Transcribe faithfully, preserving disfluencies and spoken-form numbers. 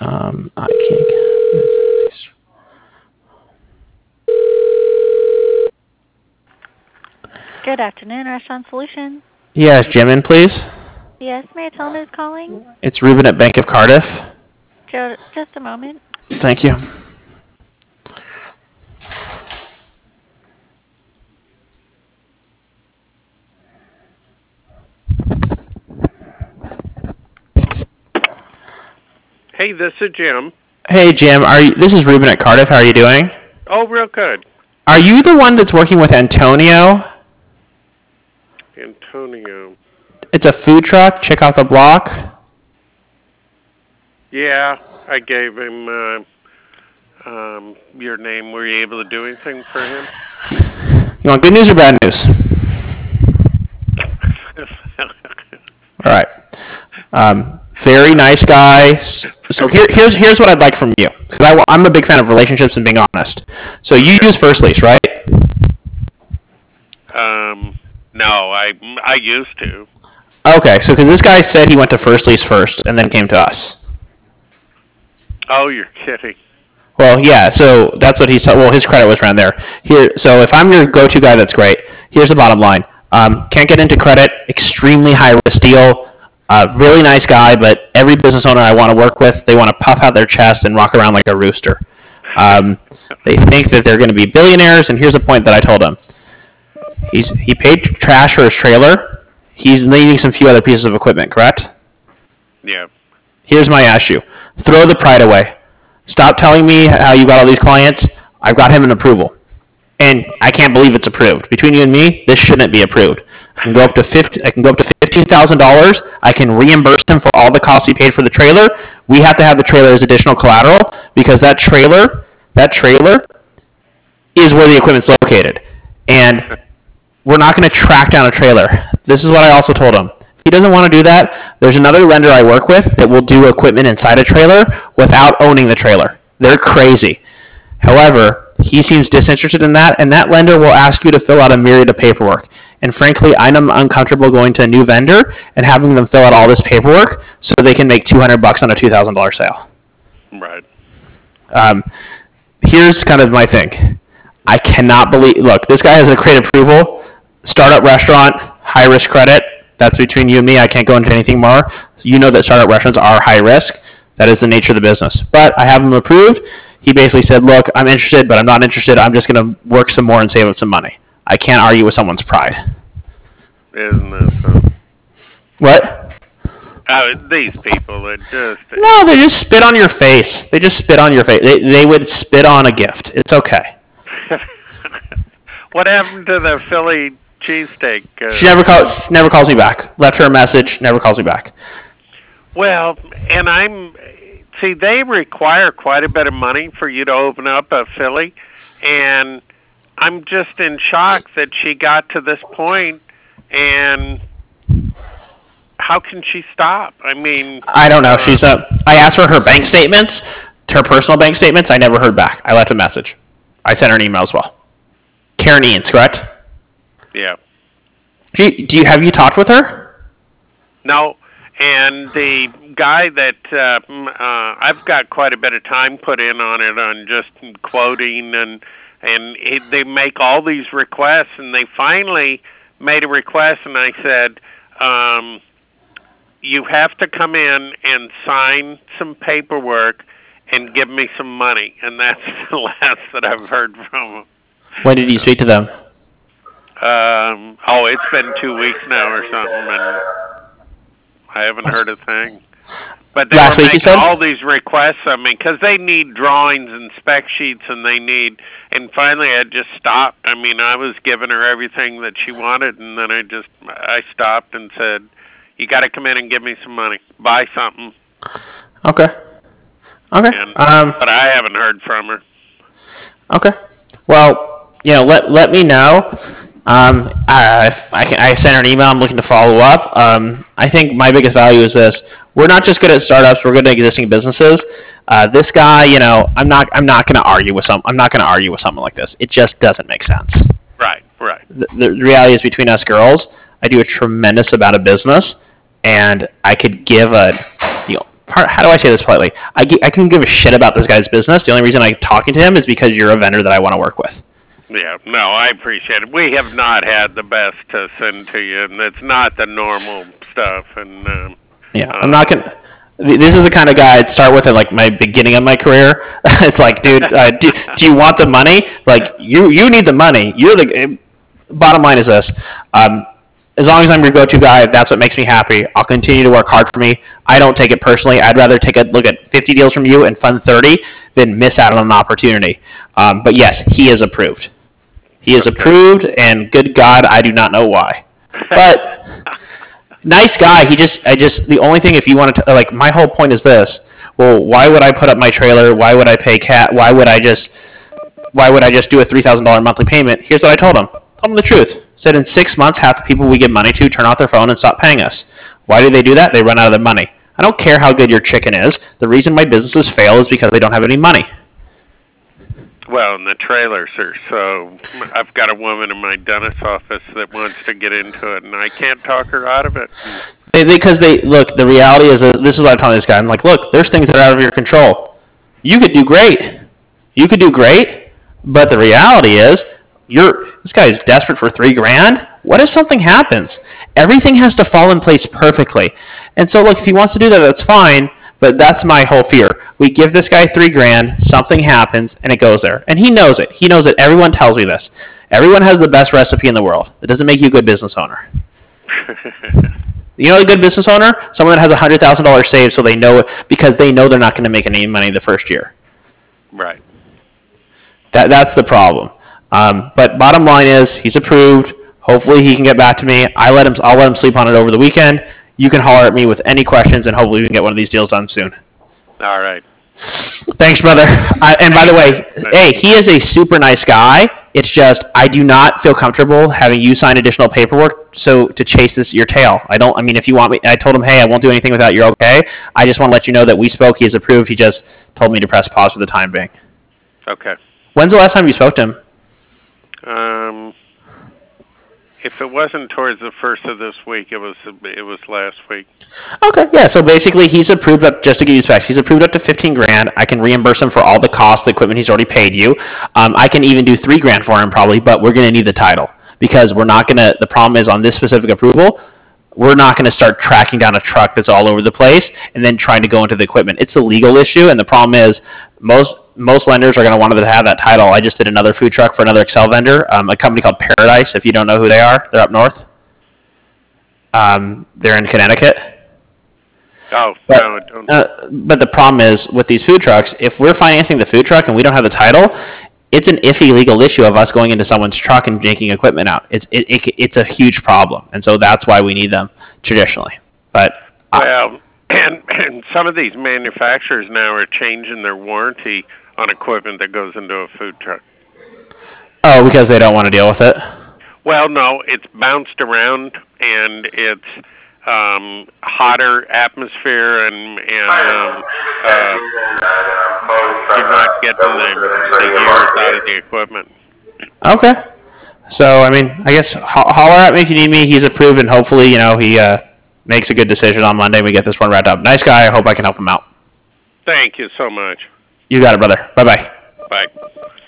Um, I can't get Good afternoon, Restaurant Solutions. Yes, Jim in, please. Yes, may I tell him who's calling? It's Ruben at Bank of Cardiff. Jo- just a moment. Thank you. Hey, this is Jim. Hey, Jim. Are you, this is Ruben at Cardiff. How are you doing? Oh, real good. Are you the one that's working with Antonio? Antonio. It's a food truck. Check out the block. Yeah, I gave him uh, um, your name. Were you able to do anything for him? You want good news or bad news? All right. Um, very nice guy. So here, here's here's what I'd like from you, because I'm a big fan of relationships and being honest. So you use First Lease, right? Um, no, I I used to. Okay, so because this guy said he went to First Lease first and then came to us. Oh, you're kidding. Well, yeah. So that's what he said. Well, his credit was around there. Here, so if I'm your go-to guy, that's great. Here's the bottom line. Um, can't get into credit. Extremely high risk deal. Uh, really nice guy, but every business owner I want to work with, they want to puff out their chest and rock around like a rooster. Um, they think that they're going to be billionaires, and here's a point that I told him. He's he paid trash for his trailer. He's needing some few other pieces of equipment, correct? Yeah. Here's my issue. Throw the pride away. Stop telling me how you got all these clients. I've got him an approval. And I can't believe it's approved. Between you and me, this shouldn't be approved. I can go up to fifty. I can go up to fifteen thousand dollars. I can reimburse him for all the costs he paid for the trailer. We have to have the trailer as additional collateral because that trailer, that trailer, is where the equipment's located, and we're not going to track down a trailer. This is what I also told him. If he doesn't want to do that, there's another lender I work with that will do equipment inside a trailer without owning the trailer. They're crazy. However, he seems disinterested in that, and that lender will ask you to fill out a myriad of paperwork. And frankly, I'm uncomfortable going to a new vendor and having them fill out all this paperwork so they can make two hundred bucks on a two thousand dollars sale. Right. Um, here's kind of my thing. I cannot believe, look, this guy has a great approval, startup restaurant, high risk credit. That's between you and me. I can't go into anything more. You know that startup restaurants are high risk. That is the nature of the business. But I have him approved. He basically said, look, I'm interested, but I'm not interested. I'm just going to work some more and save up some money. I can't argue with someone's pride. Isn't that so? What? Uh, these people that just... No, they just spit on your face. They just spit on your face. They, they would spit on a gift. It's okay. What happened to the Philly cheesesteak? Uh, She never, call, never calls me back. Left her a message, never calls me back. Well, and I'm... See, they require quite a bit of money for you to open up a Philly, and I'm just in shock that she got to this point, and how can she stop? I mean... I don't know. She's a... I asked for her bank statements, her personal bank statements. I never heard back. I left a message. I sent her an email as well. Karen Eanes, correct? Yeah. Do you, do you have you talked with her? No, and the guy that uh, uh, I've got quite a bit of time put in on it, on just quoting, and and it, they make all these requests, and they finally made a request, and I said, um, you have to come in and sign some paperwork and give me some money, and that's the last that I've heard from them. When did you speak to them? Um, oh, it's been two weeks now or something, and I haven't heard a thing. But they Last were week you making said? all these requests. I mean, because they need drawings and spec sheets, and they need. And finally, I just stopped. I mean, I was giving her everything that she wanted, and then I just I stopped and said, "You got to come in and give me some money. Buy something." Okay. Okay. And, Um. but I haven't heard from her. Okay. Well, you know, let let me know. Um, I, I, can, I sent her an email. I'm looking to follow up. Um, I think my biggest value is this: we're not just good at startups; we're good at existing businesses. Uh, this guy, you know, I'm not I'm not going to argue with some. I'm not going to argue with someone like this. It just doesn't make sense. Right. Right. The, the reality is, between us girls, I do a tremendous amount of business, and I could give a, you know, part, how do I say this politely? I, I can give a shit about this guy's business. The only reason I'm talking to him is because you're a vendor that I want to work with. Yeah, no, I appreciate it. We have not had the best to send to you, and it's not the normal stuff. And um, yeah, uh, I'm not gonna. This is the kind of guy I'd start with at like my beginning of my career. It's like, dude, uh, do, do you want the money? Like, you you need the money. You're the. Bottom line is this. Um, as long as I'm your go-to guy, that's what makes me happy. I'll continue to work hard for me. I don't take it personally. I'd rather take a look at fifty deals from you and fund thirty than miss out on an opportunity. Um, but yes, he is approved. He is okay. approved, and good God, I do not know why. But nice guy. He just, I just, the only thing, if you want to, like, my whole point is this. Well, why would I put up my trailer? Why would I pay cat? Why would I just, why would I just do a three thousand dollars monthly payment? Here's what I told him. Told him the truth. Said in six months, half the people we give money to turn off their phone and stop paying us. Why do they do that? They run out of their money. I don't care how good your chicken is. The reason my businesses fail is because they don't have any money. Well, and the trailers are so... I've got a woman in my dentist's office that wants to get into it, and I can't talk her out of it. Because they, they look, the reality is, that, this is what I'm telling this guy. I'm like, look, there's things that are out of your control. You could do great. You could do great, but the reality is, you're this guy is desperate for three grand. What if something happens? Everything has to fall in place perfectly. And so, look, if he wants to do that, that's fine. But that's my whole fear. We give this guy three grand, something happens, and it goes there. And he knows it. He knows it. Everyone tells me this. Everyone has the best recipe in the world. It doesn't make you a good business owner. You know a good business owner? Someone that has one hundred thousand dollars saved so they know it, because they know they're not going to make any money the first year. Right. That That's the problem. Um, but bottom line is, he's approved. Hopefully he can get back to me. I let him. I'll let him sleep on it over the weekend. You can holler at me with any questions, and hopefully we can get one of these deals done soon. All right. Thanks, brother. I, and by the way, hey, he is a super nice guy. It's just I do not feel comfortable having you sign additional paperwork so to chase this your tail. I don't. I mean, if you want me, I told him, hey, I won't do anything without you're okay. I just want to let you know that we spoke. He is approved. He just told me to press pause for the time being. Okay. When's the last time you spoke to him? Um, if it wasn't towards the first of this week, it was it was last week. Okay, yeah. So basically, he's approved up. Just to give you specs, he's approved up to fifteen grand. I can reimburse him for all the costs, the equipment he's already paid you. Um, I can even do three grand for him probably, but we're going to need the title because we're not going to. The problem is on this specific approval, we're not going to start tracking down a truck that's all over the place and then trying to go into the equipment. It's a legal issue, and the problem is most. Most lenders are going to want to have that title. I just did another food truck for another Excel vendor, um, a company called Paradise. If you don't know who they are, they're up north. Um, they're in Connecticut. Oh, but, no, don't. Uh, but the problem is with these food trucks, if we're financing the food truck and we don't have the title, it's an iffy legal issue of us going into someone's truck and yanking equipment out. It's it, it, it's a huge problem, and so that's why we need them traditionally. But well, and, and some of these manufacturers now are changing their warranty on equipment that goes into a food truck. Oh, because they don't want to deal with it? Well, no, it's bounced around, and it's um, hotter atmosphere, and, and um, uh, you're not getting the, the years out of the equipment. Okay. So, I mean, I guess ho- holler at me if you need me. He's approved, and hopefully, you know, he uh, makes a good decision on Monday. We get this one wrapped up. Nice guy. I hope I can help him out. Thank you so much. You got it, brother. Bye-bye. Bye.